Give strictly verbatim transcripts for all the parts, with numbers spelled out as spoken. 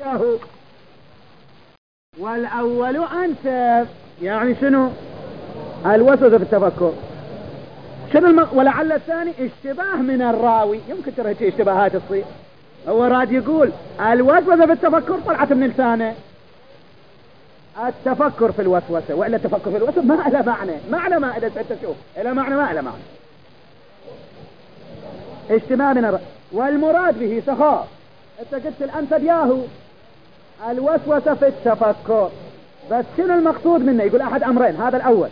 له. والأول أنسب، يعني شنو الوسوسة في التفكر، شنو الم... ولعل الثاني اشتباه من الراوي، يمكن ترى هيك اشتباهات تصير. هو راد يقول الوسوسة في التفكر طلعت من لسانه، التفكر في الوسوسة، وإلا التفكر في الوسوسة ما له معنى، معنى ما إذا أنت تشوف إلى معنى ما له معنى، اشتباه من الراوي. والمراد به سخاء، انت قلت الأنسب ياهو الوسوسة في التفكر، بس شنو المقصود منه؟ يقول أحد أمرين، هذا الأول،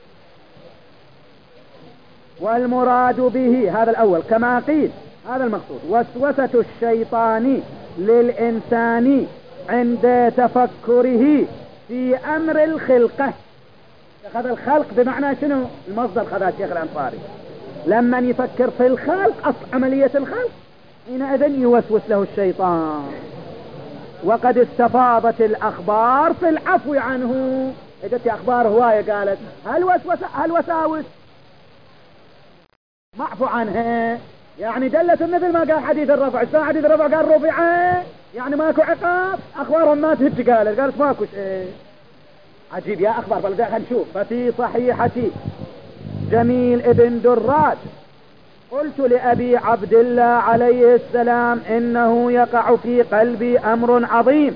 والمراد به هذا الأول كما قيل هذا المقصود، وسوسة الشيطان للإنسان عند تفكره في أمر الخلقة. أخذ الخلق بمعنى شنو؟ المصدر خذها الشيخ الأنصاري، لما يفكر في الخلق أصل عملية الخلق حينئذ يوسوس له الشيطان. وقد استفاضت الأخبار في العفو عنه، اجت أخبار هواية قالت هل وسوس هل وساوس معفو عنها، يعني دلت مثل ما قال حديث الرفع. شلون حديث الرفع؟ قال رفعه يعني ماكو عقاب، اخبارهم ما تهج، قالت قالت ماكو شيء. عجيب يا اخبار. بل خلينا نشوف. ففي صحيحة جميل ابن دراد قلت لأبي عبد الله عليه السلام إنه يقع في قلبي أمر عظيم،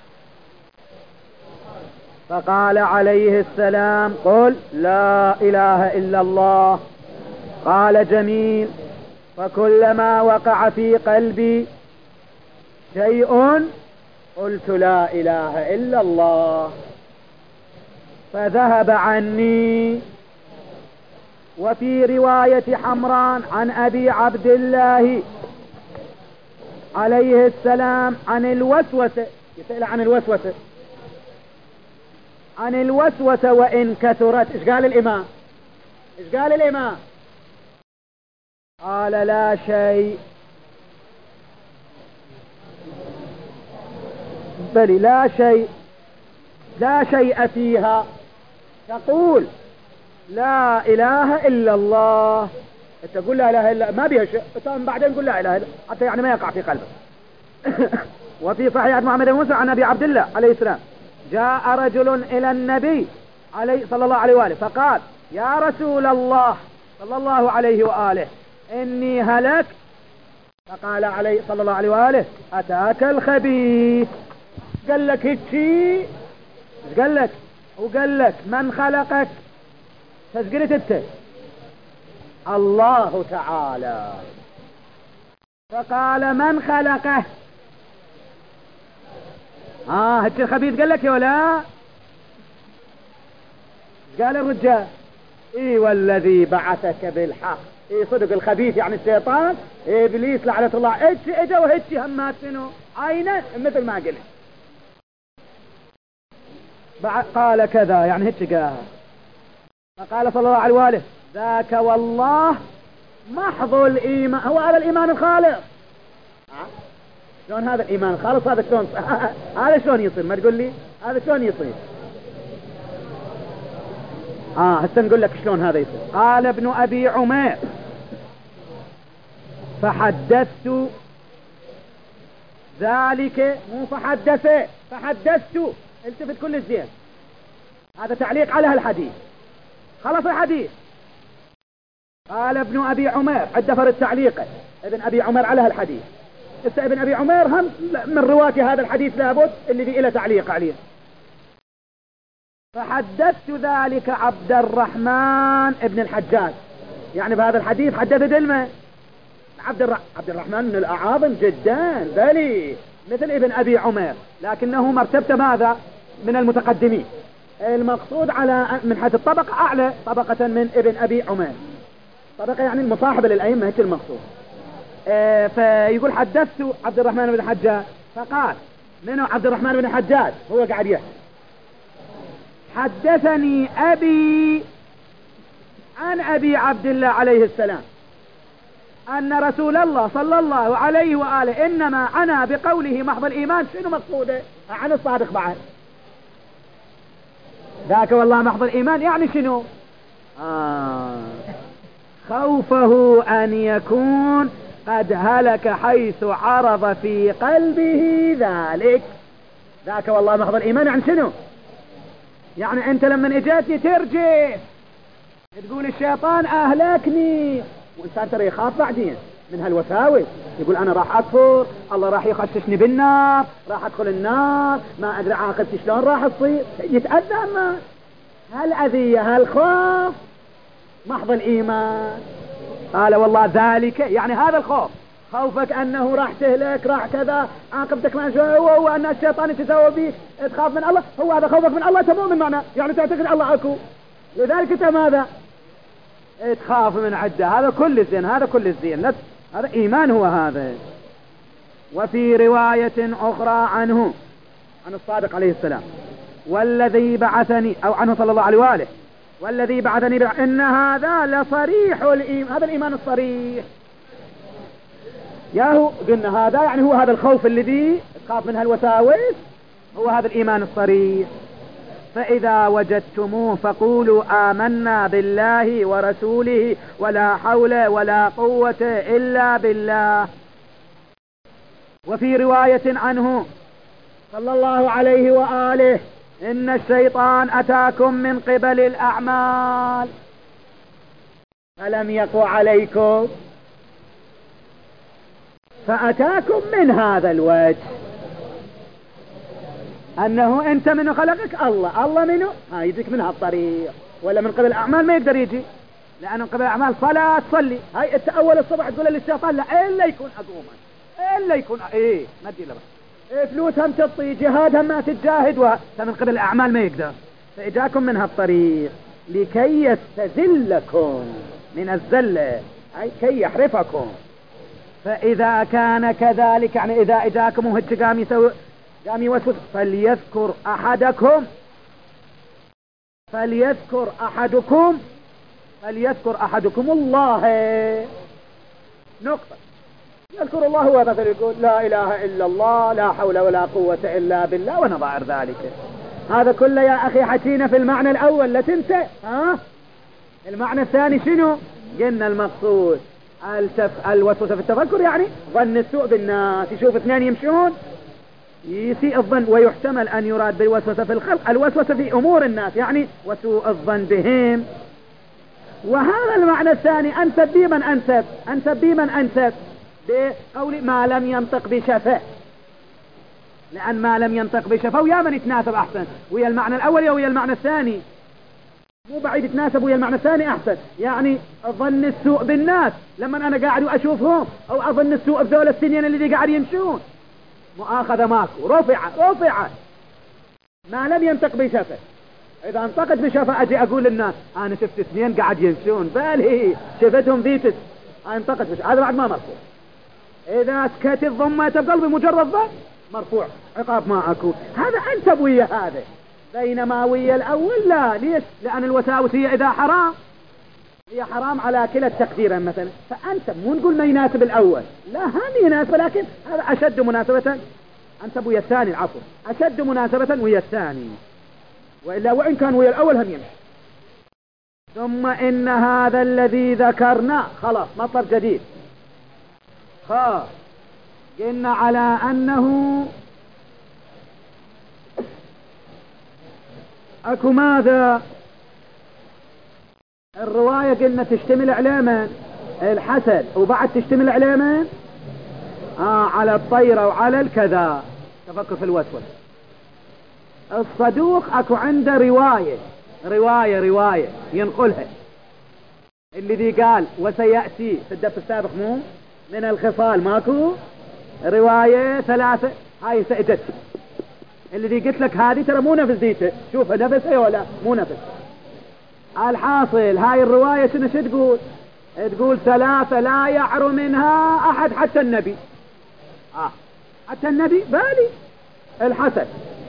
فقال عليه السلام قل لا إله إلا الله. قال جميل فكلما وقع في قلبي شيء قلت لا إله إلا الله فذهب عني. وفي رواية حمران عن أبي عبد الله عليه السلام عن الوسوسة، يسأل عن الوسوسة عن الوسوسة وإن كثرت. إيش قال الإمام؟ إيش قال الإمام؟ قال لا شيء، بل لا شيء لا شيء فيها، تقول لا إله إلا الله، تقول لا إله إلا ما بيها شيء، بعدين قل لا إله إلا حتى يعني ما يقع في قلبه. وفي صحيح محمد بن موسى عن أبي عبد الله عليه السلام جاء رجل إلى النبي عليه صلى الله عليه وآله فقال يا رسول الله صلى الله عليه وآله إني هلك. فقال عليه صلى الله عليه وآله أتاك الخبيث. قال لك هيك، قال لك وقال لك من خلقك؟ فقلت انت الله تعالى. فقال من خلقه؟ اه هيك الخبيث قال لك يا ولا؟ قال الرجال اي والذي بعثك بالحق. اي صدق الخبيث يعني الشيطان ابليس لعنة الله. ايش اجا وهيك همات شنو عينه مثل ما قلت. قال كذا يعني هيك قال. فقال صلى الله عليه وآله ذاك والله محض الإيمان. هو هذا الإيمان الخالص. شلون هذا الإيمان الخالص؟ هذا شلون هذا شلون يصير؟ ما تقول لي هذا شلون يصير؟ اه هسه نقول لك شلون هذا يصير. قال ابن أبي عمير فحدثت ذلك، مو فحدث فحدثت، التفت كل الزين، هذا تعليق على الحديث، خلص الحديث. قال ابن أبي عمير عد فرد تعليقه ابن أبي عمير على الحديث. لسه ابن أبي عمير هم من رواة هذا الحديث لابد اللي فيه إلى تعليق عليه. فحدثت ذلك عبد الرحمن ابن الحجاج، يعني بهذا الحديث حدث دلمه عبد, الر... عبد الرحمن من الأعاظم جدا، بلي مثل ابن أبي عمير، لكنه مرتبته ماذا؟ من المتقدمين. المقصود على من حيث الطبقة أعلى طبقة من ابن أبي عمير، طبقة يعني المصاحبة للأئمة، هيك المقصود. اه فيقول حدثت عبد الرحمن بن الحجاج، فقال منو عبد الرحمن بن الحجاج؟ هو قاعد يحكي حدثني أبي عن أبي عبد الله عليه السلام أن رسول الله صلى الله عليه وآله إنما عنا بقوله محض الإيمان. شنو مقصوده؟ عن الصادق بعد ذاك والله محض الإيمان يعني شنو؟ آه خوفه أن يكون قد هلك حيث عرض في قلبه ذلك. ذاك والله محض الإيمان. يعني شنو؟ يعني أنت لما إجاتني ترجع تقول الشيطان أهلكني، وإنسان ترى يخاف بعدين من هالوساوس، يقول أنا راح أكفر، الله راح يخششني بالنار، راح أدخل النار، ما أدري عاقبتي شلون راح تصير، يتأذى الناس. هالأذية هالخوف محض الإيمان. قال والله ذلك يعني هذا الخوف، خوفك أنه راح تهلك، راح كذا، عاقبتك ما شو هو، وأن الشيطان يتساوى بيك، تخاف من الله، هو هذا خوفك من الله، تمؤمن معناه يعني تعتقد الله أكو، لذلك أنت ماذا؟ تخاف من عده. هذا كل الزين، هذا كل الزين، لا هذا إيمان هو هذا. وفي رواية أخرى عنه، عن الصادق عليه السلام، والذي بعثني، أو عنه صلى الله عليه وآله، والذي بعثني بع... إن هذا لصريح الإيمان، هذا الإيمان الصريح. ياهو قلنا هذا يعني هو هذا الخوف الذي تخاف منها الوساوس، هو هذا الإيمان الصريح. فإذا وجدتموه فقولوا آمنا بالله ورسوله ولا حول ولا قوة إلا بالله. وفي رواية عنه صلى الله عليه وآله إن الشيطان أتاكم من قبل الأعمال فلم يقع عليكم، فأتاكم من هذا الوجه، أنه أنت من خلقك الله، الله منه ها يجيك من هالطريق، ولا من قبل الأعمال ما يقدر يجي، لأنه من قبل الأعمال صلاة تصلي، هاي أنت أول الصبح تقول للشيطان لا إلا يكون أقوما، إلا يكون إيه ما تجي له إيه فلوس هم تطي، جهاد هم ما تتجاهد، ومن قبل الأعمال ما يقدر، فإجاكم من هالطريق لكي يستذلكم من الزلة، أي كي يحرفكم. فإذا كان كذلك يعني إذا إجاكم وهج قام يسوي قام يوسوس، فليذكر أحدكم فليذكر أحدكم فليذكر أحدكم الله، نقطة. يذكر الله هو مثل يقول لا إله إلا الله، لا حول ولا قوة إلا بالله ونظائر ذلك. هذا كله يا أخي حكينا في المعنى الأول لا تنسى. ها المعنى الثاني شنو؟ قلنا المقصود التف... الوسوسة في التفكر، يعني ظن السوء بالناس، يشوف اثنين يمشون يسيء الظن، ويحتمل أن يراد بالوسوسة في الخلق الوسوسة في أمور الناس، يعني وسوء الظن بهم. وهذا المعنى الثاني أنسب بمن أنسب أنسب بمن أنسب بقول ما لم ينطق بشفه، لأن ما لم ينطق بشفه ويا من يتناسب أحسن ويا المعنى الأول ويا المعنى الثاني، مو بعيد يتناسب ويا المعنى الثاني أحسن. يعني أظن السوء بالناس لما أنا قاعد وأشوفهم، أو أظن السوء بذول السنين اللي قاعد يمشون، مؤاخذة ماكو، رفع رفع ما لم ينطق بشفه. إذا انطقت بشفه أجي أقول للناس أنا شفت اثنين قاعد يمشون، بالي شفتهم ذيتس، انطقت بشفه، هذا بعد ما مرفوع. إذا سكت الضمة بقلبي مجرد ضم مرفوع، عقاب ما أكو. هذا أنسب ويا هذا، بينما ويا الأول لا. ليش؟ لأن الوساوس هي إذا حرام هي حرام على كلا التقدير مثلا، فأنسب. مو نقول ما يناسب الأول، لا هم يناسب، لكن هذا أشد مناسبة، أنسب ويا الثاني، العفو أشد مناسبة ويا الثاني، وإلا وإن كان ويا الأول هم يمشي. ثم إن هذا الذي ذكرنا خلاص مطلب جديد، خلاص قلنا على أنه أكو ماذا الرواية قلنا تشتمل على من؟ الحسد، وبعد تشتمل على من؟ آه على الطيرة وعلى الكذا، تفكر في الوسوسة. الصدوق أكو عنده رواية رواية رواية ينقلها، الذي قال وسيأتي في الدف السابق مو من الخصال، ماكو رواية ثلاثة، هاي سأجت الذي قلت لك هذه ترى مو نفس ديته، شوف نفسه ولا مو نفس. الحاصل هاي الرواية شنو شو تقول؟ تقول ثلاثة لا يعر منها أحد حتى النبي. آه حتى النبي بالي الحسد،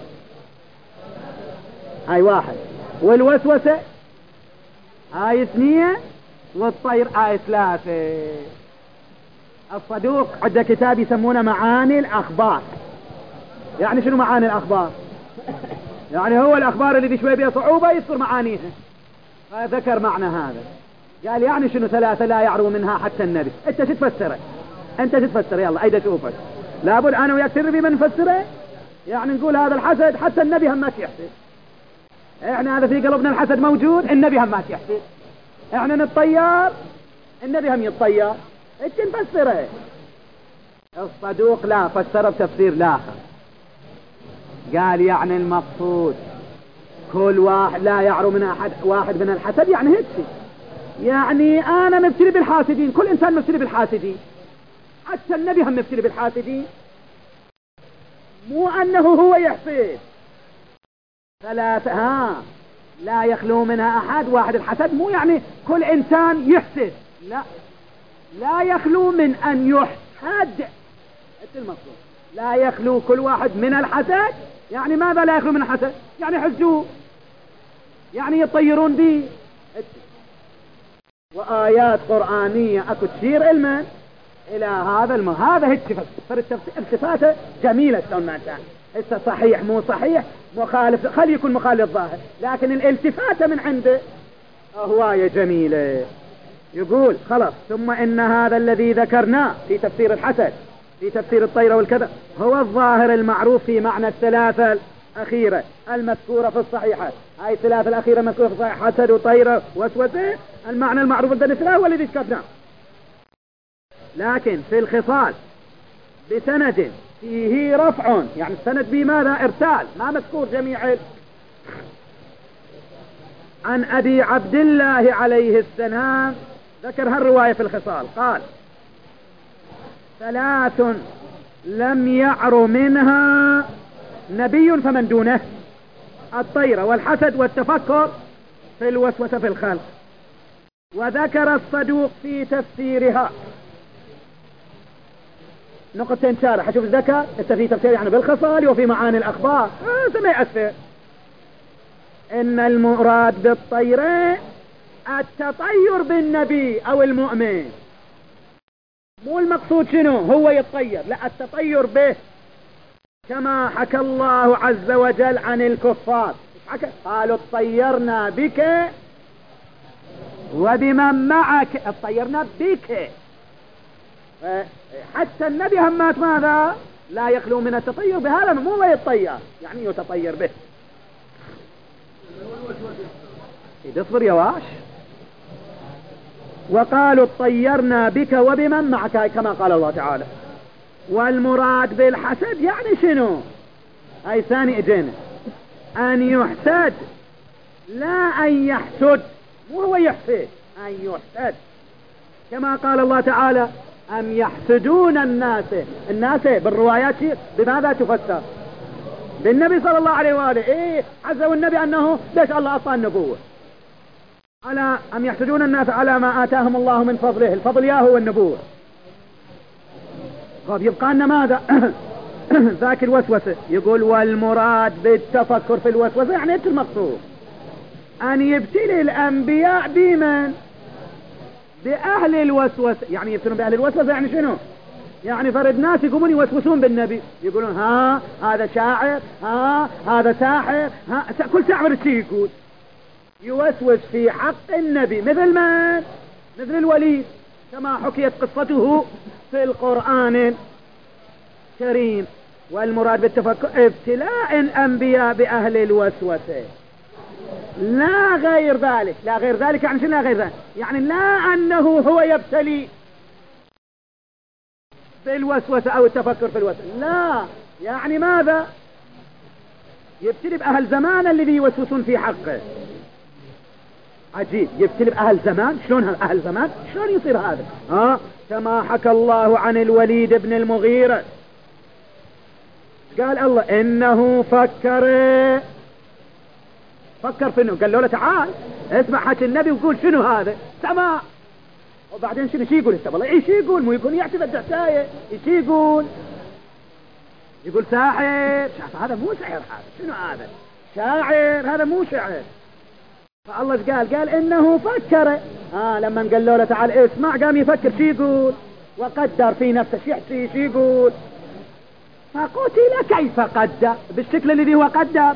هاي واحد، والوسوسة هاي اثنين، والطير هاي ثلاثة. الصدوق عنده كتاب يسمونه معاني الأخبار. يعني شنو معاني الأخبار؟ يعني هو الأخبار اللي شوي بها صعوبة يذكر معانيها، فذكر معنى هذا. قال يعني شنو ثلاثة لا يعرو منها حتى النبي؟ انت شو تفسره؟ انت شو تفسره؟ يلا ايدا شوفك، لابد انا وياك تدري من نفسره. يعني نقول هذا الحسد حتى النبي هم ما يحسد. احنا هذا في قلبنا الحسد موجود، النبي هم ما يحسد. احنا نتطير، النبي هم يتطير. ايش نفسره؟ الصدوق لا فسره بتفسير لاخر، قال يعني المقصود كل واحد لا يعرو من احد واحد من الحسد، يعني هيك يعني انا مبتلي بالحاسدين، كل انسان مبتلي بالحاسدين، حتى النبي هم مبتلي بالحاسدين، مو انه هو يحسد. ثلاثة ها لا يخلو منها احد، واحد الحسد مو يعني كل انسان يحسد، لا لا يخلو من ان يحسد. ايش المقصود؟ لا يخلو كل واحد من الحسد، يعني ماذا لا يخلو من الحسد؟ يعني يحسدوه، يعني يطيرون به. وآيات قرآنية اكو تشير علما الى هذا الم... هذا هيك فالتفسير التفاته جميلة شلون ما كان هسه صحيح مو صحيح مخالف، خلي يكون مخالف ظاهر، لكن الالتفاتة من عنده هواية جميلة. يقول خلاص ثم ان هذا الذي ذكرناه في تفسير الحسد في تفسير الطيرة والكذا هو الظاهر المعروف في معنى الثلاثة الأخيرة المذكورة في الصحيحات. هاي الثلاثة الأخيرة مذكورة في الصحيح، حسد وطيرة وسوسة، المعنى المعروف بالنسبة هو الذي ذكرناه. لكن في الخصال بسند فيه رفع، يعني السند بماذا؟ ارسال، ما مذكور جميع. عن أبي عبد الله عليه السلام ذكر هالرواية في الخصال، قال ثلاث لم يعر منها نبي فمن دونه: الطيرة والحسد والتفكر في الوسوسة في الخلق. وذكر الصدوق في تفسيرها نقطتين شارح، شوف ذكر في تفسير يعني بالخصال وفي معاني الأخبار، هذا ما يأثر. إن المراد بالطيرة التطير بالنبي أو المؤمن، مو المقصود شنو هو يتطير، لا التطير به، كما حكى الله عز وجل عن الكفار. حكى قالوا اطيرنا بك وبمن معك، اطيرنا بك. حتى النبي همات ماذا؟ لا يخلو من التطير بهذا، مو هو يتطير يعني يتطير به. اصبر يا واش. وقالوا اطيرنا بك وبمن معك كما قال الله تعالى. والمراد بالحسد يعني شنو؟ هاي ثاني اجينا ان يحسد، لا ان يحسد، مو هو يحسد، ان يحسد، كما قال الله تعالى ام يحسدون الناس. الناس بالروايات بماذا تفسر؟ بالنبي صلى الله عليه وآله. ايه عزوا النبي انه ليش الله اعطاه النبوة؟ على ام يحسدون الناس على ما اتاهم الله من فضله، الفضل ياهو والنبوة. طب يبقى لنا ماذا؟ ذاك الوسوسة. يقول والمراد بالتفكر في الوسوسة يعني ايش المقصود؟ ان يبتلي الانبياء بمن؟ باهل الوسوسة. يعني يبتلون باهل الوسوسة يعني شنو؟ يعني فرد ناس يقومون يوسوسون بالنبي، يقولون ها هذا شاعر، ها هذا ساحر، ها كل ساحر شيء يقول يوسوس في حق النبي، مثل من؟ مثل الوليد كما حكيت قصته في القرآن الكريم. والمراد بالتفكر ابتلاء الأنبياء بأهل الوسوسة، لا غير ذلك. لا غير ذلك يعني شنو لا غير ذلك؟ يعني لا أنه هو يبتلي بالوسوسة أو التفكر في الوسوسة، لا، يعني ماذا؟ يبتلي بأهل زمان الذي يوسوسون في حقه. عجيب، يبتلي بأهل زمان. شلون أهل زمان؟ شلون يصير هذا؟ ها كما حكى الله عن الوليد بن المغيرة، قال الله إنه فكر فكر في إنه، قال له تعال اسمع حكي النبي وقول شنو هذا؟ سمع. وبعدين شنو شي يقول؟ والله ايش يقول؟ مو يكون يعتبر حكايه، ايش يقول؟ يقول ساحر. شاف هذا مو سحر، هذا شنو هذا؟ شاعر، هذا مو شعر. فالله ايش قال؟ قال انه فكر. اه لما قال له تعال اسمع قام يفكر شي يقول، وقدر في نفسه شي يحكي شي يقول. فقتل كيف قدر؟ بالشكل الذي هو قدر.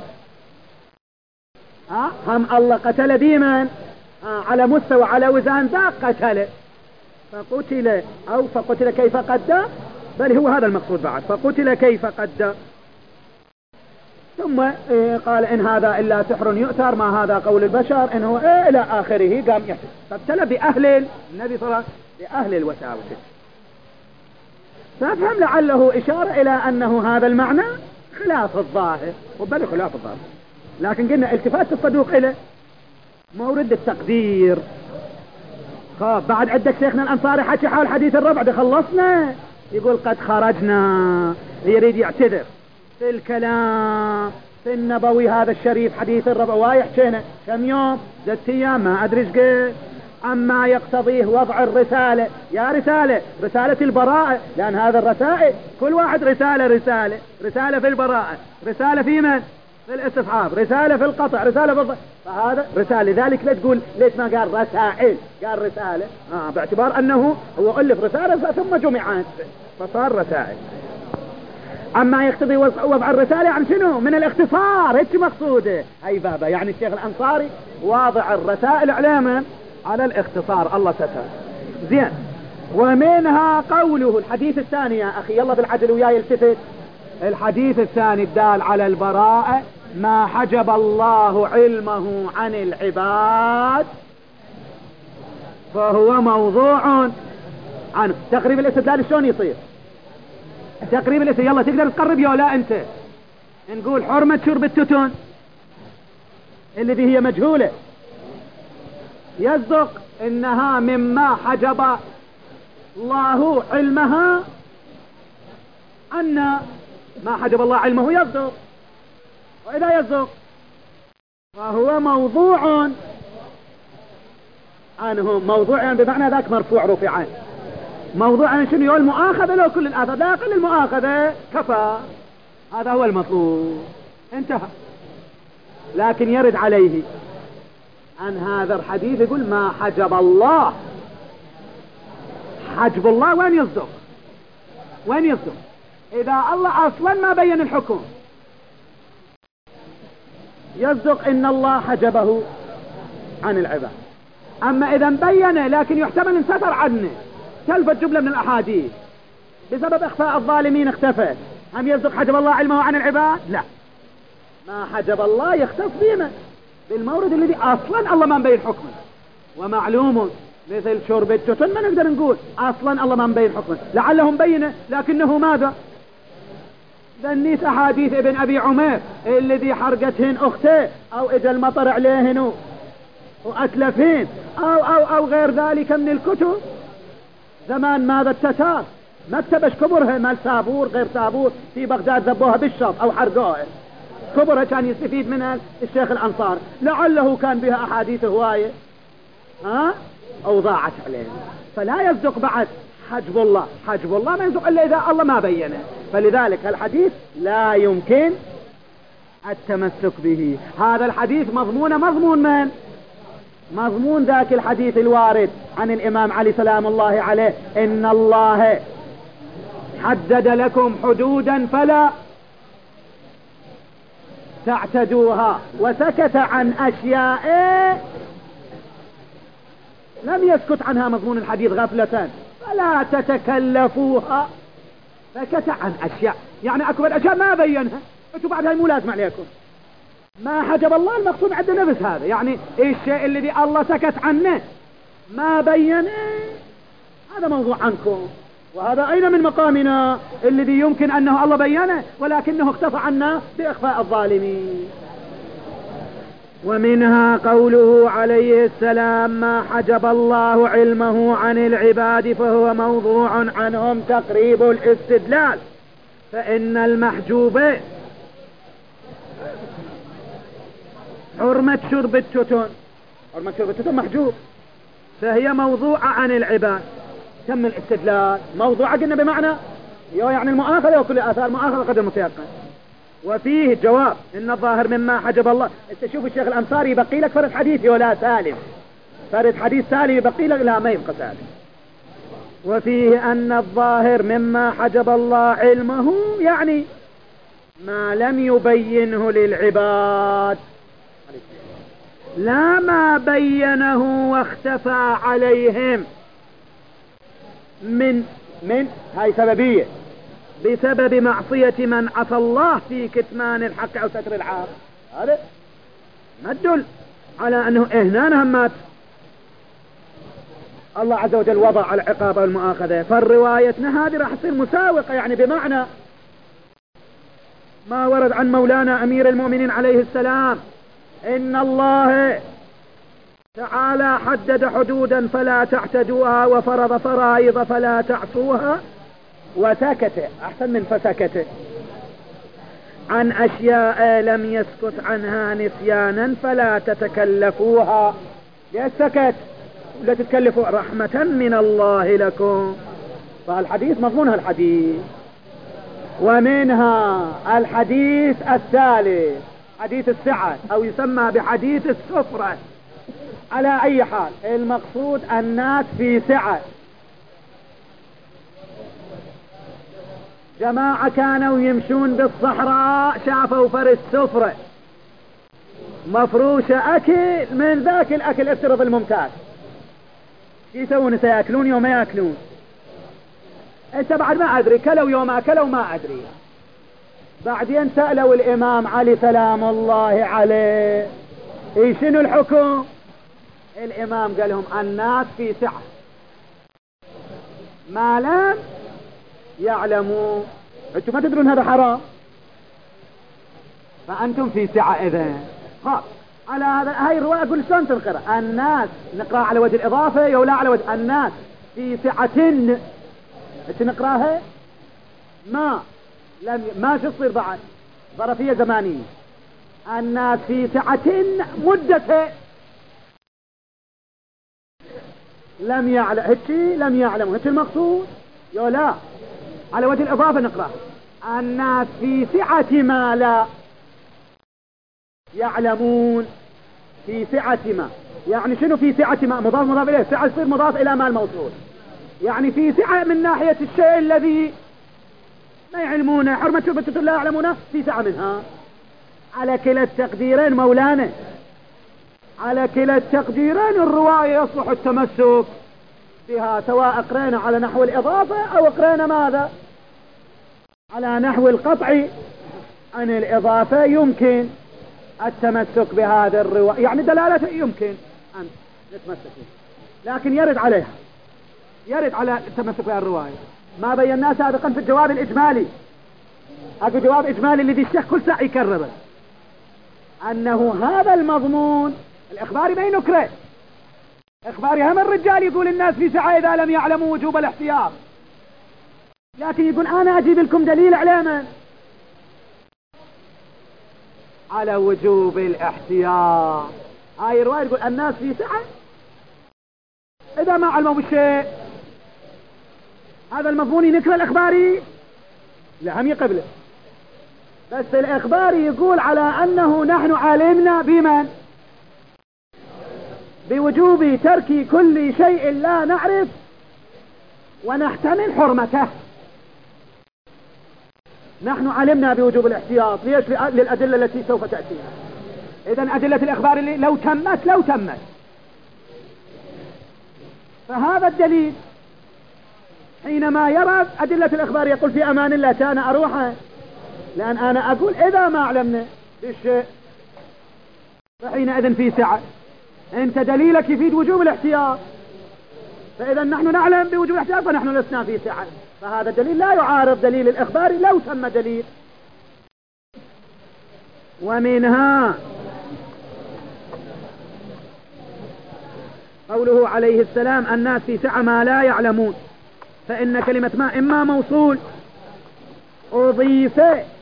ها آه هم الله قتل بمن؟ آه على مستوى على وزان ذاك قتل، فقتل او فقتل كيف قدر، بل هو هذا المقصود بعد، فقتل كيف قدر. ثم إيه قال إن هذا إلا سحر يؤثر، ما هذا قول البشر، إن هو إيه إلى آخره، قام يحسب. فابتلى بأهل النبي صلى الله عليه وسلم بأهل الوساوس. فافهم لعله إشارة إلى أنه هذا المعنى خلاف الظاهر، وبل خلاف الظاهر، لكن قلنا التفات الصدوق إلى مورد التقدير. خاب بعد عندك شيخنا الأنصاري حكي حول حديث الربع ده خلصنا، يقول قد خرجنا، يريد يعتذر في الكلام في النبوي هذا الشريف حديث الربع، ويحكينا كم يوم ست ايام ما ادري ايش قد، اما يقتضيه وضع الرسالة، يا رسالة رسالة البراءة، لان هذا الرسائل كل واحد رسالة رسالة رسالة في البراءة، رسالة في من؟ في الاستصحاب، رسالة في القطع، رسالة في الض... فهذا رسالة. لذلك لا تقول ليش ما قال رسائل، قال رسالة آه باعتبار انه هو ألف رسالة ثم جمعت فصار رسائل. اما يقتضي وضع الرسالة يعني شنو؟ من الاختصار، هيك مقصوده. هاي بابا يعني الشيخ الانصاري واضع الرسائل علامة على الاختصار. الله ستر زين. ومنها قوله الحديث الثاني يا اخي، يلا بالعجل وياي التفت. الحديث الثاني الدال على البراءة، ما حجب الله علمه عن العباد فهو موضوع عنه. تقريب الاستدلال شلون يصير؟ تقريب الاستدلال يلا تقدر تقرب يا لا انت؟ نقول حرمة شرب التتون الذي هي مجهولة، يصدق انها مما حجب الله علمها، ان ما حجب الله علمه يصدق. واذا يصدق فهو موضوع عنه، موضوع يعني بمعنى ذاك مرفوع رفع عنه، موضوع يعني شنو؟ يقول المؤاخذة لو كل الآثار، لا أقل المؤاخذة كفى، هذا هو المطلوب انتهى. لكن يرد عليه عن هذا الحديث يقول ما حجب الله، حجب الله وين يصدق؟ وين يصدق؟ إذا الله أصلا ما بين الحكم يصدق إن الله حجبه عن العباد. أما إذا بين لكن يحتمل انستر عنه، تلفت جملة من الأحاديث بسبب إخفاء الظالمين اختفت، هم يصدق حجب الله علمه عن العباد؟ لا، ما حجب الله يختص بما بالمورد الذي أصلا الله ما مبين حكمه. ومعلوم مثل شرب التتن ما نقدر نقول أصلا الله ما مبين حكمه، لعله مبينه لكنه ماذا؟ ذنيت أحاديث ابن أبي عمير الذي حرقتهن أخته، أو إجا المطر عليهن وأتلفهن، أو, أو, أو غير ذلك من الكتب. زمان ماذا التتار مكتبش كبرها مال سابور غير سابور في بغداد ذبوها بالشط أو حرقوها، كبرها كان يستفيد منها الشيخ الأنصار، لعله كان بها أحاديث هواية ها أو ضاعت عليه. فلا يصدق بعد حجب الله، حجب الله ما يصدق إلا إذا الله ما بينه. فلذلك الحديث لا يمكن التمسك به. هذا الحديث مضمون مضمون من؟ مضمون ذاك الحديث الوارد عن الإمام علي سلام الله عليه، إن الله حدد لكم حدودا فلا تعتدوها، وسكت عن أشياء لم يسكت عنها مضمون الحديث غفلة فلا تتكلفوها. سكت عن أشياء يعني أكبر أشياء ما بينها، أنتوا بعد هاي مو لازم عليكم. ما حجب الله المقصود عندنا نفس هذا، يعني الشيء الذي الله سكت عنه ما بينه هذا موضوع عنكم، وهذا أين من مقامنا الذي يمكن أنه الله بينه ولكنه اختص عنا بإخفاء الظالمين. ومنها قوله عليه السلام ما حجب الله علمه عن العباد فهو موضوع عنهم، تقريب الاستدلال. فإن المحجوب حرمة شرب التتن، حرمة شرب التتن محجوب، فهي موضوع عن العباد. تم الاستدلال موضوع قلنا بمعنى يعني المؤاخذة وكل آثار مؤاخذة قدر متيقن. وفيه جواب إن الظاهر مما حجب الله. استشوف الشيخ الأنصاري يبقي لك فرد حديثي ولا سالم، فرد حديث سالم يبقي لك، لا ما يبقى سالم. وفيه أن الظاهر مما حجب الله علمه يعني ما لم يبينه للعباد، لا ما بينه واختفى عليهم من من هاي سببية بسبب معصية من عصى الله في كتمان الحق أو ستر العار. هذا ما تدل على أنه هنا همات الله عز وجل وضع العقاب والمؤاخذة. فالروايتنا هذه راح تصير مساوقة، يعني بمعنى ما ورد عن مولانا أمير المؤمنين عليه السلام إن الله تعالى حدد حدودا فلا تعتدوها وفرض فرائض فلا تعصوها وسكت، أحسن من فسكت، عن أشياء لم يسكت عنها نسيانا فلا تتكلفوها. ليش سكت؟ لا تتكلفوا رحمة من الله لكم. فالحديث مضمونها الحديث. ومنها الحديث الثالث حديث السعة أو يسمى بحديث السفرة. على أي حال المقصود الناس في سعة. جماعة كانوا يمشون بالصحراء شافوا فرس سفرة مفروشة أكل من ذاك الأكل افترض الممتاز، شو يسوون؟ سيأكلون يوم ما يأكلون. انت بعد ما أدري كلوا يوم أكلوا ما أدري. بعدين سألوا الإمام علي سلام الله عليه إيه شنو الحكم؟ الإمام قال لهم الناس في سعة ما لم يعلموا. انتم ما تدرون هذا حرام فأنتم في سعة. إذا خلاص على هذا هاي الرواية أقول شلون تنقرأ؟ الناس نقرأ على وجه الإضافة يولا على وجه الناس في سعة ايش نقراها؟ ما لم ي... ما شو تصير بعد ظرفية زمانية. الناس في سعة مدة لم يعلم هيك لم يعلموا هيك المقصود يولا على وجه الإضافة نقرأ الناس في سعة ما لا يعلمون. في سعة ما يعني شنو؟ في سعة ما مضاف مضاف إليه، سعة يصير مضاف إلى ما الموصول، يعني في سعة من ناحية الشيء الذي ما يعلمونه حرمة شربة لا يعلمونه في سعة منها. على كلا التقديرين مولانا، على كلا التقديرين الرواية يصلح التمسك بها سواء قرينا على نحو الإضافة أو قرينا ماذا على نحو القطع عن الإضافة. يمكن التمسك بهذا الرواية يعني دلالة يمكن أن نتمسك بها، لكن يرد عليها يرد على التمسك بها الرواية. ما بيناه سابقا في الجواب الإجمالي، هذا جواب إجمالي الذي الشيخ كل ساعة يكرره أنه هذا المضمون الإخباري ما ينكره. إخباري هم الرجال يقول الناس في سعة إذا لم يعلموا وجوب الاحتياط، لكن يقول أنا أجيب لكم دليل على من؟ على وجوب الاحتياط. هاي الرواية يقول الناس في سعة إذا ما علموا بالشيء. هذا المضمون ينكر الإخباري؟ لا هم يقبله، بس الإخباري يقول على أنه نحن علمنا بمن؟ بوجوب ترك كل شيء لا نعرف ونحتمل حرمته. نحن علمنا بوجوب الاحتياط. ليش؟ للأدلة التي سوف تأتيها. إذن أدلة الإخبار اللي لو تمت لو تمت فهذا الدليل حينما يرى أدلة الإخبار يقول في أمان الله أنا أروحه، لأن أنا أقول إذا ما علمنا بالشيء فحينئذ في سعة. أنت دليلك يفيد وجوب الاحتياط، فإذا نحن نعلم بوجوب الاحتياط فنحن لسنا في سعة. فهذا الدليل لا يعارض دليل الإخبار لو تم دليل. ومنها قوله عليه السلام الناس في سعة ما لا يعلمون، فإن كلمة ما إما موصول أضيف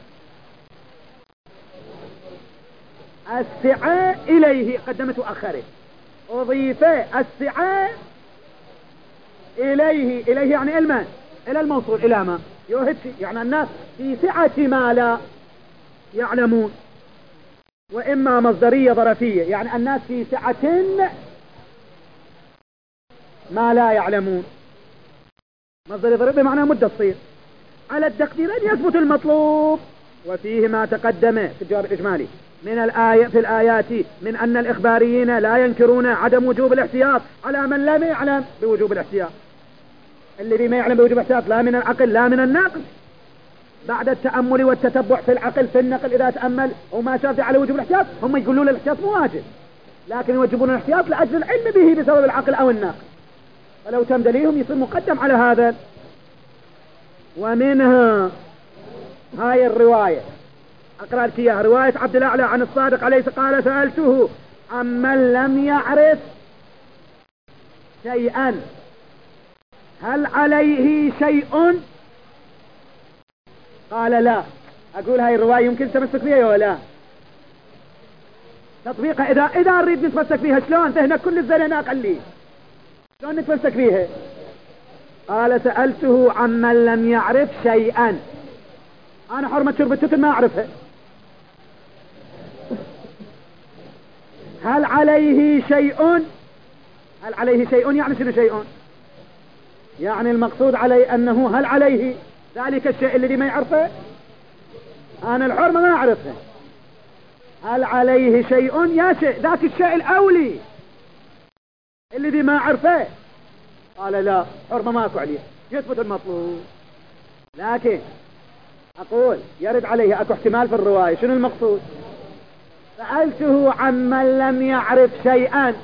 السعة إليه قدمت وأخره، أضيف السعة إليه إليه يعني المن إلى الموصول إلى ما يوهد يعني الناس في سعة ما لا يعلمون. وإما مصدرية ظرفية يعني الناس في سعة ما لا يعلمون. مصدر ظرفي بمعنى مدة تصير. على التقديرين يثبت المطلوب. وفيه ما تقدم في الجواب الإجمالي من الآية في الآيات من أن الإخباريين لا ينكرون عدم وجوب الاحتياط على من لم يعلم بوجوب الاحتياط. الذي ما يعلم بوجوب الاحتياط لا من العقل لا من الناقل بعد التأمل والتتبع في العقل في النقل إذا تأمل وما شاف على وجوب الاحتياط، هم يقولون الاحتياط مو واجب، لكن يوجبون الاحتياط لأجل العلم به بسبب العقل أو النقل، فلو تم دليلهم يصير مقدم على هذا. ومنها هاي الرواية أقرأ لك إياها، رواية عبد الأعلى عن الصادق عليه قال سألته عمن لم يعرف شيئا هل عليه شيء؟ قال لا. أقول هاي الرواية يمكن تمسك فيها ولا لا؟ تطبيقها إذا إذا نريد نتمسك فيها شلون؟ ذهنك كل الزلناق اللي شلون نتمسك فيها؟ قال سألته عمن لم يعرف شيئا، أنا حرمة شرب التتر ما أعرفها، هل عليه شيء؟ هل عليه شيء يعني شنو شيء؟ يعني المقصود عليه أنه هل عليه ذلك الشيء الذي ما يعرفه؟ أنا الحرمة ما أعرفه، هل عليه شيء يا شيء ذاك الشيء الأولي الذي ما أعرفه؟ قال لا، حرمة ماكو عليه، يثبت المطلوب. لكن أقول يرد عليه أكو احتمال في الرواية، شنو المقصود؟ سألته عمن لم يعرف شيئا،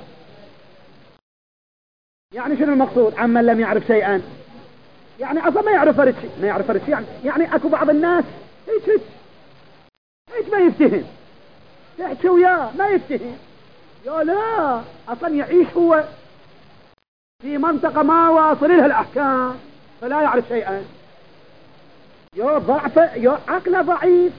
يعني شنو المقصود عمن لم يعرف شيئا؟ يعني أصلا ما يعرف فرد شيء، ما يعرف فرد شيء يعني, يعني أكو بعض الناس هيك هيك هيك ما يفتهم، تحكي وياه ما يفتهم، يا لا أصلا يعيش هو في منطقة ما واصل لها الأحكام فلا يعرف شيئا، يا ضعف يا عقله ضعيف،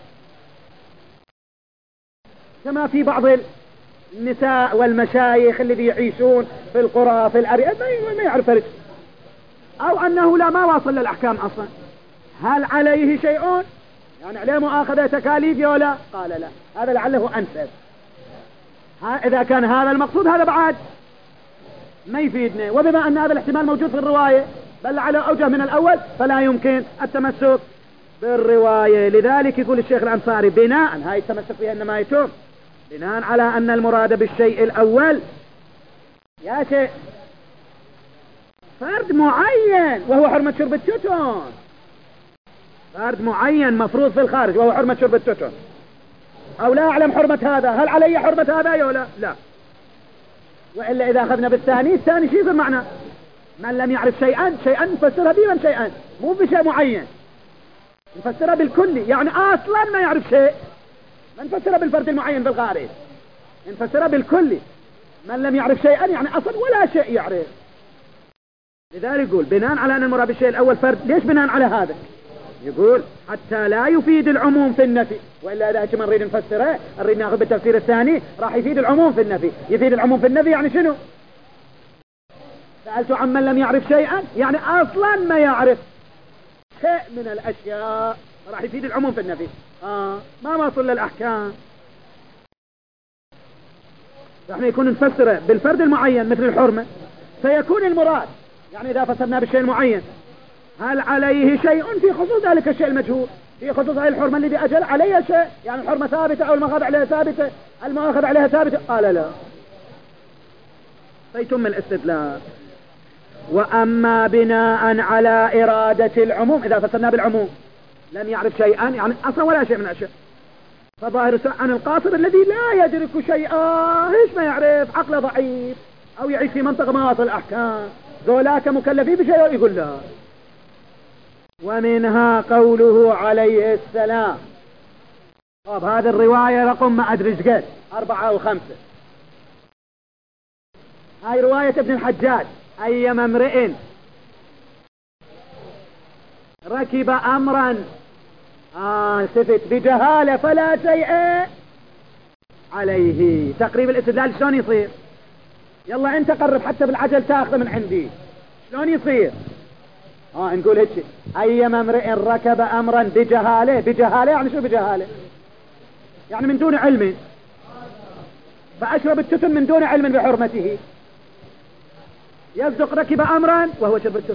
كما في بعض النساء والمشايخ الذي يعيشون في القرى في الأرياف ما يعرف فرد، أو أنه لا ما واصل للأحكام أصلا. هل عليه شيء يعني عليه مؤاخذة تكاليف يا لا؟ قال لا، هذا لعله أنسب. إذا كان هذا المقصود هذا بعد ما يفيدنا، وبما أن هذا الاحتمال موجود في الرواية بل على أوجه من الأول فلا يمكن التمسك بالرواية. لذلك يقول الشيخ الأنصاري بناء هاي التمسك فيها إنما يتم بناء على أن المراد بالشيء الأول يا شيء فرد معين وهو حرمة شرب التتن، فرد معين مفروض في الخارج وهو حرمة شرب التتن، أو لا أعلم حرمة هذا، هل علي حرمة هذا يا لا؟ لا. وإلا إذا أخذنا بالثاني الثاني شيء في المعنى من لم يعرف شيئا، شيئا نفسرها به من شيئا مو بشيء معين، نفسرها بالكلي، يعني أصلا ما يعرف شيء ما نفسرها بالفرد المعين في الخارج، نفسرها بالكلي من لم يعرف شيئا يعني أصلا ولا شيء يعرف. لذلك يقول بناء على أن المراد بالشيء الأول فرد، ليش بناء على هذا؟ يقول حتى لا يفيد العموم في النفي، وإلا إذا كما نريد نفسره نريد ناخذ بالتفسير الثاني راح يفيد العموم في النفي. يفيد العموم في النفي يعني شنو؟ سألت عمن لم يعرف شيئا يعني أصلا ما يعرف شيء من الأشياء، راح يفيد العموم في النفي، آه ما وصل للأحكام. راح يكون نفسره بالفرد المعين مثل الحرمة، فيكون المراد يعني إذا فسرنا بالشيء المعين هل عليه شيء في خصوص ذلك الشيء المجهول، في خصوص هذه الحرمة الذي أجل عليها شيء، يعني الحرمة ثابتة أو المأخذ عليها ثابتة، المأخذ عليها ثابتة، قال لا، فيتم الاستدلال. وأما بناء على إرادة العموم، إذا فسرنا بالعموم لم يعرف شيئا يعني أصلا ولا شيء من الأشياء، فظاهر عن القاصر الذي لا يدرك شيئا، ايش ما يعرف، عقله ضعيف أو يعيش في منطقة ما واصل الأحكام، ذولاك مكلفين بشيء يقول لا. ومنها قوله عليه السلام. طب هذه الرواية رقم ما أدري ايش قد أربعة أو خمسة، هاي رواية ابن الحجاج. أيما امرئ ركب أمرا آه سفت بجهالة فلا شيء عليه. تقريب الاستدلال شلون يصير؟ يلا انت قرب حتى بالعجل تاخذ من عندي، شلون يصير؟ اه نقول هيك أيما امرئ ركب أمرا بجهالة، بجهالة يعني شو بجهالة؟ يعني من دون علم، فأشرب التتن من دون علم بحرمته، يصدق ركب أمرا وهو شرب التتن.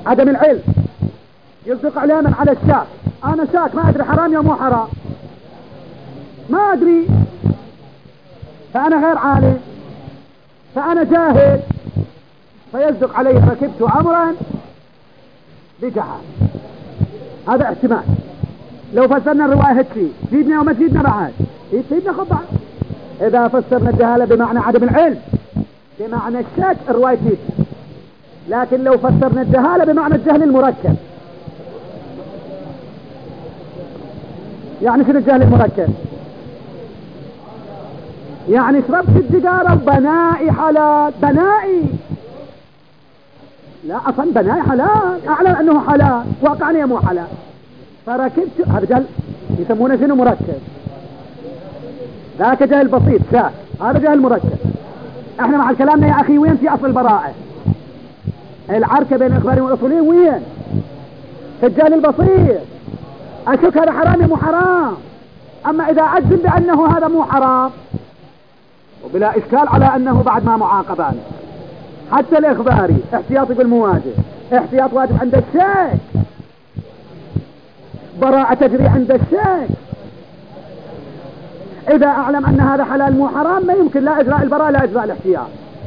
عدم العلم يصدق عليه من على الشاك. انا شاك ما ادري حرام يا مو حرام، ما ادري، فانا غير عالم، فانا جاهل، فيصدق عليه ركبت امرا بجهل. هذا احتمال. لو فسرنا الرواية هتفي تفيدنا وما تفيدنا بعد، تفيدنا خب بعد. اذا فسرنا الجهالة بمعنى عدم العلم بمعنى الشك الرواية تفيد، لكن لو فسرنا الجهالة بمعنى الجهل المركب، يعني شنو الجهل المركب؟ يعني شربت السيجارة بنائي حلال، بنائي لا اصلا بنائي حلال، اعلم انه حلال واقعا مو حلال، فركبت. هذا جهل يسمونه شنو؟ مركب. ذاك جهل بسيط شاك، هذا جهل مركب. احنا مع كلامنا يا اخي وين في اصل البراءة؟ العركة بين الاخباريين والاصوليين وين؟ في الجهل البسيط. اشك هذا حرام مو حرام، اما اذا اجزم بانه هذا مو حرام وبلا اشكال على انه بعد ما معاقبان، حتى الاخباري احتياطي بالمواجه، احتياط واجب عند الشك، براءة تجري عند الشك. اذا اعلم ان هذا حلال مو حرام ما يمكن لا اجراء البراءة لا اجراء الاحتياط.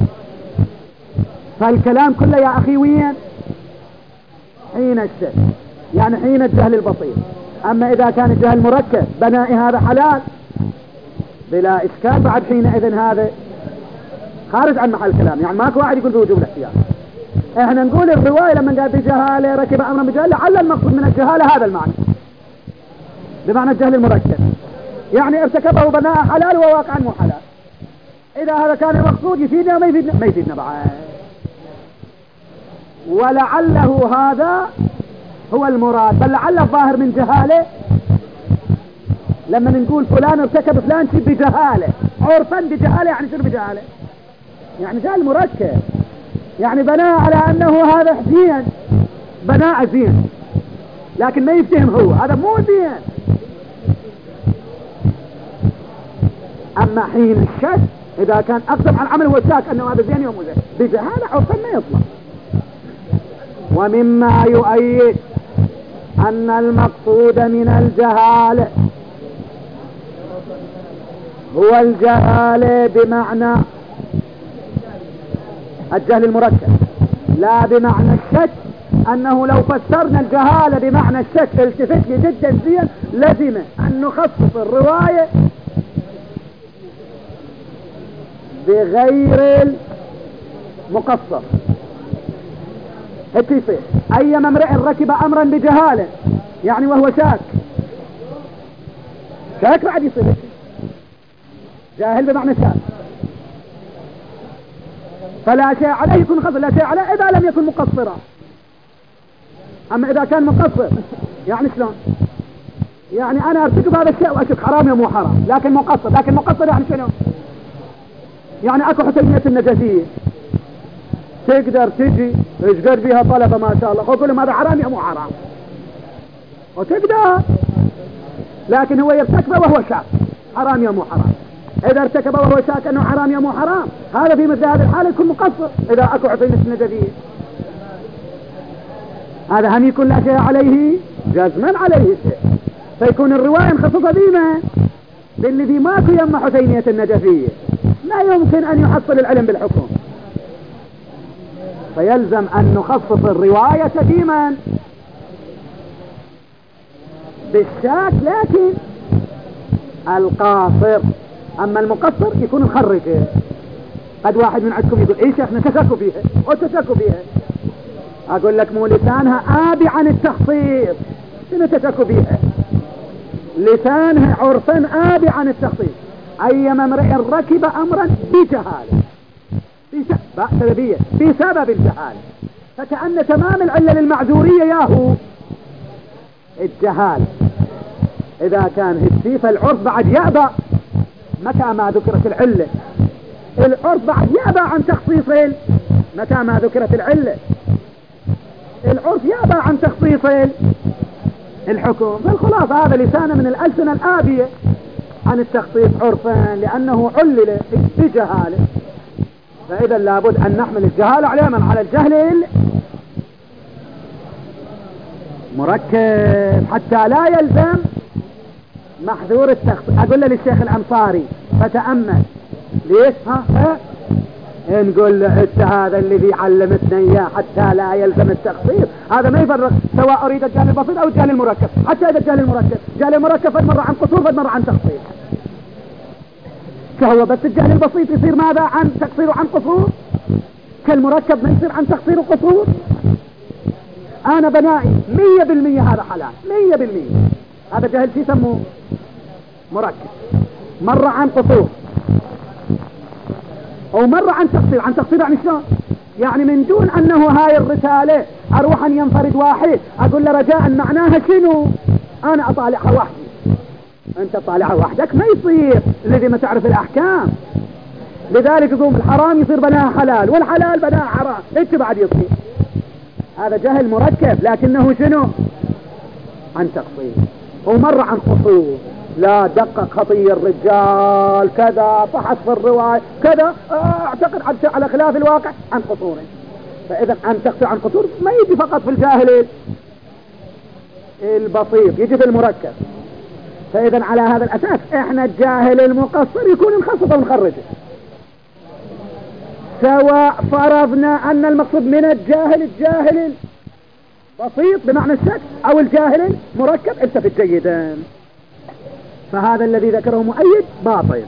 فالكلام كله يا اخي وين؟ حين الشك، يعني حين الجهل البسيط. اما اذا كان الجهل مركب بنائي هذا حلال بلا اشكال، بعد حينئذ هذا خارج عن محل الكلام، يعني ماكو واحد يقول بوجوب الاحتياط. احنا نقول الرواية لما قال بجهالة ركب امرا بجهالة، لعل المقصود من الجهالة هذا المعنى بمعنى الجهل المركب، يعني ارتكبه بناء حلال وواقعا مو حلال. اذا هذا كان المقصود يفيدنا وما يفيدنا ما يفيدنا بعد. ولعله هذا هو المراد، بل لعل الظاهر من جهالة لما نقول فلان ارتكب فلان شيء بجهالة، عرفا بجهالة، يعني شنو بجهالة؟ يعني جهل مركب، يعني بناء على انه هذا زين، بناء زين لكن ما يفتهم هو هذا مو زين. اما حين الشك اذا كان اقدم عن عمل وشاك انه هذا زين ومو زين بجهالة عرفا ما يطلع. ومما يؤيد ان المقصود من الجهالة هو الجهالة بمعنى الجهل المركب لا بمعنى الشك، انه لو فسرنا الجهالة بمعنى الشك التفت لي جدا زين لازم ان نخصص الرواية بغير المقصر. هيك يصير ايما امرئ ركب امرا بجهالة يعني وهو شاك، شاك بعد يصير جاهل بمعنى شاك، فلا شيء عليه يكون خطأ، لا شيء عليه اذا لم يكن مقصرا. اما اذا كان مقصر يعني شلون؟ يعني انا ارتكب هذا الشيء واشك حرام يا مو حرام لكن مقصر، لكن مقصر يعني شنو؟ يعني اكو حسينية النجاسية تقدر تجي ايش قد بيها طلبة ما شاء الله قول لهم هذا حرام يا مو حرام وتقدر، لكن هو يرتكبه وهو شاك حرام يا مو حرام. اذا ارتكبه وهو شاك انه حرام يا مو حرام هذا في مثل هذه الحالة يكون مقصر اذا اكو حسينية النجاسية. هذا هم يكون لا شيء عليه جزما عليه شيء، فيكون الرواية مخصصة بما بالذي ماكو يم حسينية النجفية لا يمكن ان يحصل العلم بالحكم، فيلزم ان نخصص الرواية بما بالشاك لكن القاصر. اما المقصر يكون مخرج. قد واحد من عندكم يقول ايه شيخنا تشكوا فيها وتشكوا فيها، اقول لك مو لسانها آبي عن التخصيص. شنو تشكوا فيها؟ لسانها عرفا آبي عن التخصيص. ايما امرئ ركب امرا بجهالة سببية بسبب الجهالة، فكأن تمام العلة للمعذورية ياهو الجهالة. اذا كان هدسي فالعرف بعد يأبى متى ما ذكرت العلة، العرف بعد يأبى عن تخصيص متى ما ذكرت العلة، العرف يأبى عن تخصيص الحكم. فالخلاصة هذا لسانه من الألسنة الآبية عن التخصيص عرفا لأنه علل بجهالة، فإذا لابد أن نحمل الجهالة على من على الجهل مركب حتى لا يلزم محذور التخصيص. اقول له للشيخ الانصاري فتأمل ليش ها, ها؟ نقول له انت هذا اللي علمتنا اياه حتى لا يلزم التخصيص، هذا ما يفرق سواء اريد الجهل البسيط او الجهل المركب. حتى اذا الجهل المركب جهل المركب فد مرة عن قصور فد مرة عن تقصير، فهو بس الجهل البسيط يصير ماذا عن تقصير وعن قصور، كالمركب ما يصير عن تقصير وقصور. انا بنائي مية بالمية هذا حلال مية بالمية، هذا جهل شي يسموه مركب، مرة عن قصور او مرة عن تقصير. عن تقصير يعني شلون؟ يعني من دون انه هاي الرسالة اروح ان ينفرد واحد اقول له رجاء معناها شنو، انا اطالعها وحدي، انت طالعها وحدك ما يصير الذي ما تعرف الاحكام. لذلك يقوم الحرام يصير بناها حلال والحلال بناها حرام، ايش بعد يصير؟ هذا جهل مركب لكنه شنو؟ عن تقصير ومرة عن قصور. لا دقق خطي الرجال كذا فحص في الرواية كذا اعتقد على خلاف الواقع عن قصور. فاذا عن تقصير عن قصور ما يجي فقط في الجاهل البسيط، يجي في المركب. فاذا على هذا الاساس احنا الجاهل المقصر يكون نخصصه ونخرجه، سواء فرضنا ان المقصود من الجاهل الجاهل البسيط بمعنى الشك او الجاهل المركب، التفت جيدا. فهذا الذي ذكره مؤيد باطل.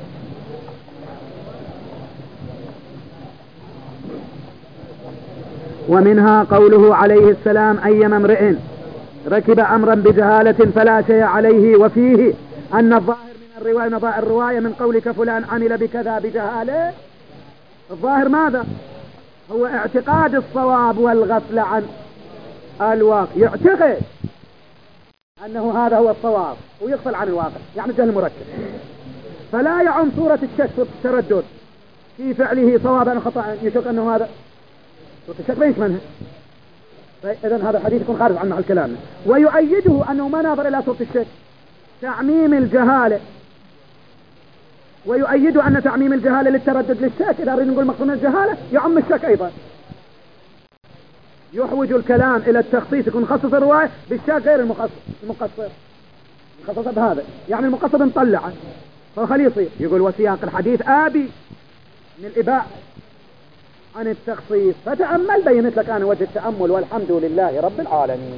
ومنها قوله عليه السلام ايما امرئ ركب امرا بجهالة فلا شيء عليه، وفيه ان الظاهر من الرواية نظائر الرواية من قولك فلان عمل بكذا بجهالة، الظاهر ماذا؟ هو اعتقاد الصواب والغفلة عن الواقع، يعتقد انه هذا هو الصواب ويغفل عن الواقع، يعني جهل مركب. فلا يعم صورة الشك والتردد في فعله صوابا خطأ، يشك انه هذا صورة الشك ليش منها. فاذا هذا الحديث يكون خارج عن محل كلامنا. ويؤيده انه ما ناظر الى صورة الشك تعميم الجهالة، ويؤيد ان تعميم الجهالة للتردد للشك، اذا نريد نقول مقصود الجهالة يعم الشك ايضا، يحوج الكلام الى التخصيص، يكون خصص الرواية بالشك غير المقصر المقصر خصص بهذا، يعني المقصر مطلعه فخليه يصير. يقول وسياق الحديث آبي من الإباء عن التخصيص. فتأمل بينت لك أنا وجه التأمل، والحمد لله رب العالمين.